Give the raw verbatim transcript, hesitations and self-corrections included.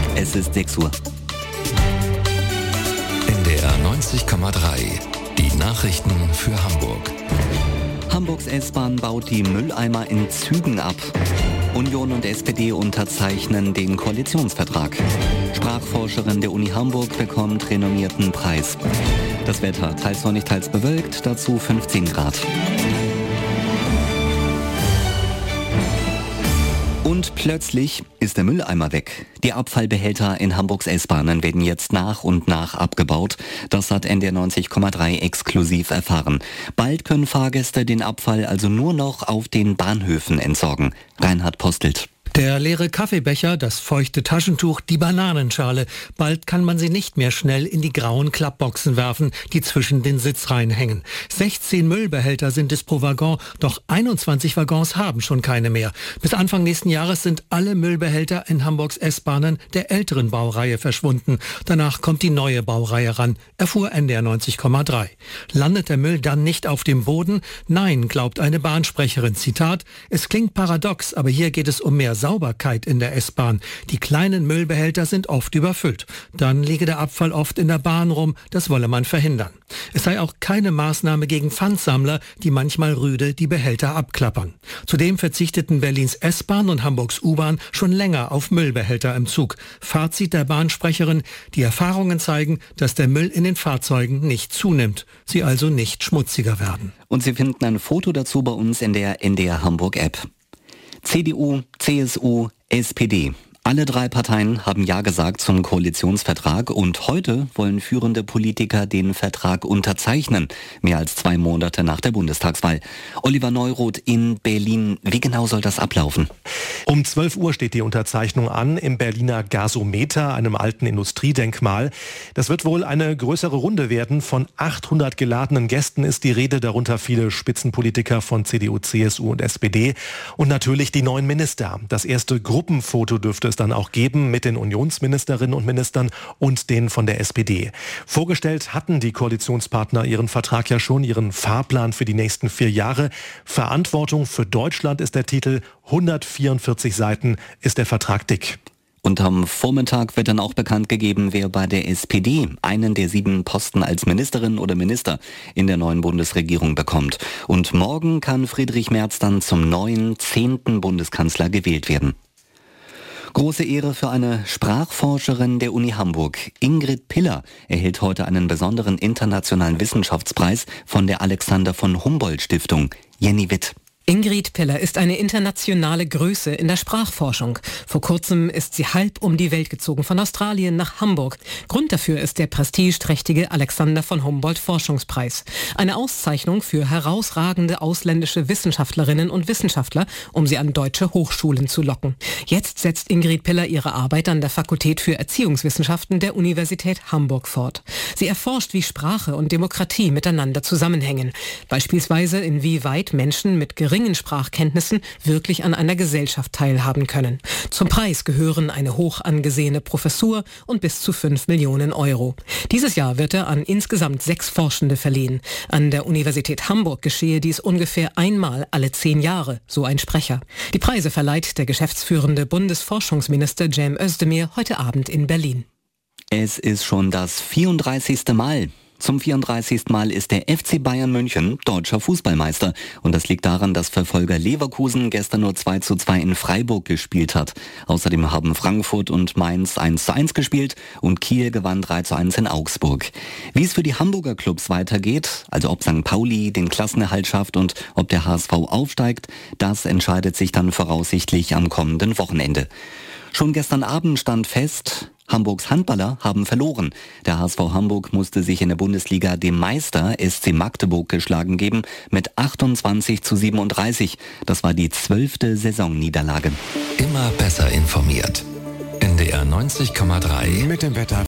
Es ist sechs Uhr. N D R neunzig Komma drei. Die Nachrichten für Hamburg. Hamburgs S-Bahn baut die Mülleimer in Zügen ab. Union und S P D unterzeichnen den Koalitionsvertrag. Sprachforscherin der Uni Hamburg bekommt renommierten Preis. Das Wetter teils sonnig, teils bewölkt, dazu fünfzehn Grad. Und plötzlich ist der Mülleimer weg. Die Abfallbehälter in Hamburgs S-Bahnen werden jetzt nach und nach abgebaut. Das hat N D R neunzig Komma drei exklusiv erfahren. Bald können Fahrgäste den Abfall also nur noch auf den Bahnhöfen entsorgen. Reinhard Postelt. Der leere Kaffeebecher, das feuchte Taschentuch, die Bananenschale. Bald kann man sie nicht mehr schnell in die grauen Klappboxen werfen, die zwischen den Sitzreihen hängen. sechzehn Müllbehälter sind es pro Waggon, doch einundzwanzig Waggons haben schon keine mehr. Bis Anfang nächsten Jahres sind alle Müllbehälter in Hamburgs S-Bahnen der älteren Baureihe verschwunden. Danach kommt die neue Baureihe ran, erfuhr N D R neunzig Komma drei. Landet der Müll dann nicht auf dem Boden? Nein, glaubt eine Bahnsprecherin. Zitat: Es klingt paradox, aber hier geht es um mehr Sauberkeit in der S-Bahn. Die kleinen Müllbehälter sind oft überfüllt. Dann liege der Abfall oft in der Bahn rum. Das wolle man verhindern. Es sei auch keine Maßnahme gegen Pfandsammler, die manchmal rüde die Behälter abklappern. Zudem verzichteten Berlins S-Bahn und Hamburgs U-Bahn schon länger auf Müllbehälter im Zug. Fazit der Bahnsprecherin: Die Erfahrungen zeigen, dass der Müll in den Fahrzeugen nicht zunimmt. Sie also nicht schmutziger werden. Und Sie finden ein Foto dazu bei uns in der N D R Hamburg App. C D U, C S U, S P D. Alle drei Parteien haben Ja gesagt zum Koalitionsvertrag und heute wollen führende Politiker den Vertrag unterzeichnen, mehr als zwei Monate nach der Bundestagswahl. Oliver Neuroth in Berlin, wie genau soll das ablaufen? Um zwölf Uhr steht die Unterzeichnung an im Berliner Gasometer, einem alten Industriedenkmal. Das wird wohl eine größere Runde werden. Von achthundert geladenen Gästen ist die Rede, darunter viele Spitzenpolitiker von C D U, C S U und S P D und natürlich die neuen Minister. Das erste Gruppenfoto dürfte es dann auch geben mit den Unionsministerinnen und Ministern und denen von der S P D. Vorgestellt hatten die Koalitionspartner ihren Vertrag ja schon, ihren Fahrplan für die nächsten vier Jahre. Verantwortung für Deutschland ist der Titel, hundertvierundvierzig Seiten ist der Vertrag dick. Und am Vormittag wird dann auch bekannt gegeben, wer bei der S P D einen der sieben Posten als Ministerin oder Minister in der neuen Bundesregierung bekommt. Und morgen kann Friedrich Merz dann zum neuen zehnten Bundeskanzler gewählt werden. Große Ehre für eine Sprachforscherin der Uni Hamburg. Ingrid Piller erhält heute einen besonderen internationalen Wissenschaftspreis von der Alexander von Humboldt Stiftung. Jenny Witt. Ingrid Piller ist eine internationale Größe in der Sprachforschung. Vor kurzem ist sie halb um die Welt gezogen, von Australien nach Hamburg. Grund dafür ist der prestigeträchtige Alexander von Humboldt Forschungspreis. Eine Auszeichnung für herausragende ausländische Wissenschaftlerinnen und Wissenschaftler, um sie an deutsche Hochschulen zu locken. Jetzt setzt Ingrid Piller ihre Arbeit an der Fakultät für Erziehungswissenschaften der Universität Hamburg fort. Sie erforscht, wie Sprache und Demokratie miteinander zusammenhängen. Beispielsweise, inwieweit Menschen mit geringen Sprachkenntnissen wirklich an einer Gesellschaft teilhaben können. Zum Preis gehören eine hoch angesehene Professur und bis zu fünf Millionen Euro. Dieses Jahr wird er an insgesamt sechs Forschende verliehen. An der Universität Hamburg geschehe dies ungefähr einmal alle zehn Jahre, so ein Sprecher. Die Preise verleiht der geschäftsführende Bundesforschungsminister Cem Özdemir heute Abend in Berlin. Es ist schon das vierunddreißigste Mal. Zum vierunddreißigsten Mal ist der F C Bayern München deutscher Fußballmeister. Und das liegt daran, dass Verfolger Leverkusen gestern nur zwei zu zwei in Freiburg gespielt hat. Außerdem haben Frankfurt und Mainz eins zu eins gespielt und Kiel gewann drei zu eins in Augsburg. Wie es für die Hamburger Clubs weitergeht, also ob Sankt Pauli den Klassenerhalt schafft und ob der H S V aufsteigt, das entscheidet sich dann voraussichtlich am kommenden Wochenende. Schon gestern Abend stand fest, Hamburgs Handballer haben verloren. Der H S V Hamburg musste sich in der Bundesliga dem Meister S C Magdeburg geschlagen geben mit achtundzwanzig zu siebenunddreißig. Das war die zwölfte Saisonniederlage. Immer besser informiert. N D R neunzig Komma drei mit dem Wetter.